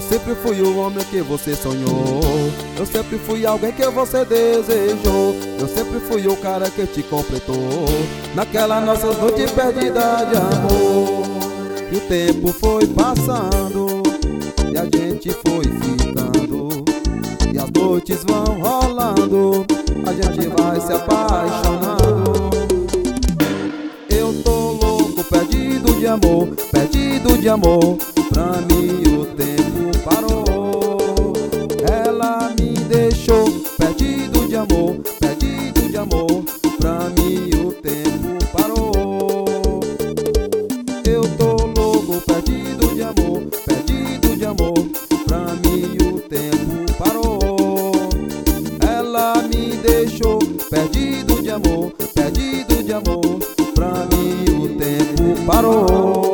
sempre fui o homem que você sonhou. Eu sempre fui alguém que você desejou. Eu sempre fui o cara que te completou naquela nossa noite perdida de amor. E o tempo foi passando e a gente foi ficando, e as noites vão rolando, a gente vai se apaixonando. Eu tô louco, perdido de amor, perdido de amor. Pra mim o tempo parou. Ela me deixou, perdido de amor, perdido de amor. Pra mim o tempo parou. Eu tô louco, perdido de amor, perdido de amor. Pra mim o tempo parou. Ela me deixou, perdido de amor, perdido de amor. Pra mim o tempo parou.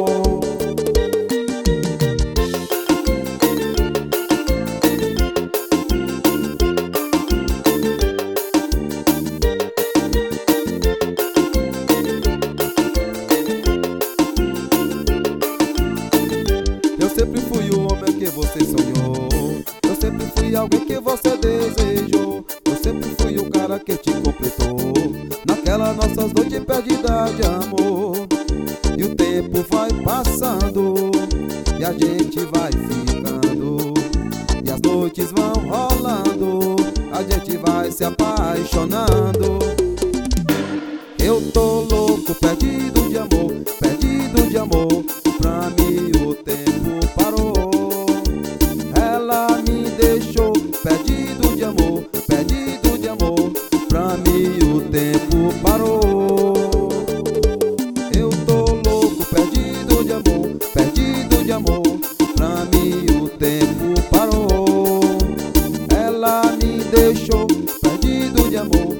Eu sempre fui o homem que você sonhou. Eu sempre fui alguém que você desejou. Eu sempre fui o cara que te completou naquela nossas noites perdidas de amor. E o tempo vai passando e a gente vai ficando, e as noites vão rolando, a gente vai se apaixonando. Eu tô louco, perdido de amor, perdido de amor. Pra mim o tempo parou. Ela me deixou, perdido de amor, perdido de amor. Pra mim o tempo parou. Eu tô louco, perdido de amor, perdido de amor. Pra mim o tempo parou. Ela me deixou, perdido de amor,